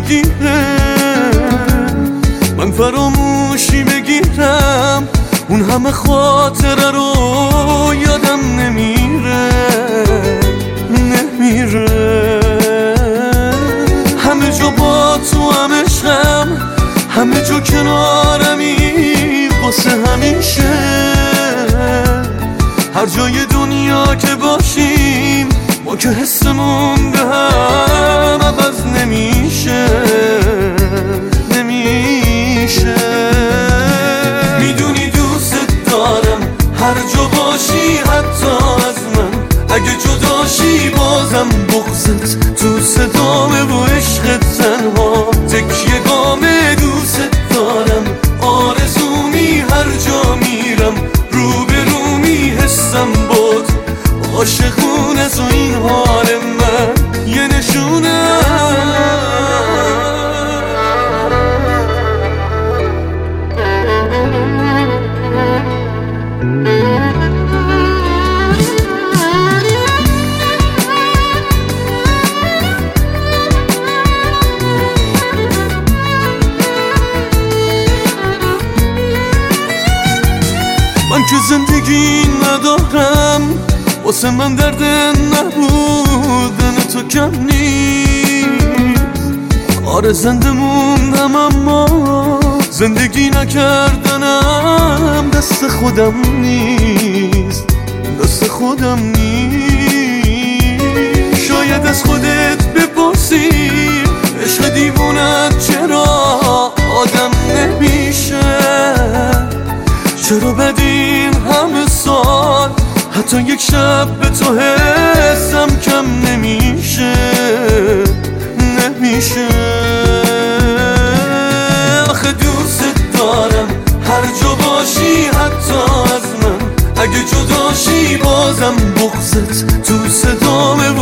بگیره، من فراموشی بگیرم، اون همه خاطره رو یادم نمیره. همه جا با تو هم عشقم، همه جا کنارمی واسه همیشه. هر جای دنیا که باشیم ما که حسمون به هم عوض نمیشه. میدونی دوست دارم، هر جا باشی حتی از من، اگه جداشی بازم بغضت تو صدامه و عشقت تنها تکیه گامه. دوست دارم، آرزومی، هر جا میرم روبرومی حسم بود عاشقون از و این حال من یه نشونه. من که زندگی ندارم، واسه من درد نبودن تو کم نیست. آره زنده موندم اما زندگی نکردنم دست خودم نیست. شاید از خودت بپرسی عشق دیوونت چرا آدم نمیشه، چرا بعد این همه سال حتی یک شب به تو حسم کم نمیشه. آخه دوست دارم، هر جا باشی حتی از من، اگه جداشی بازم بغضت تو صدامه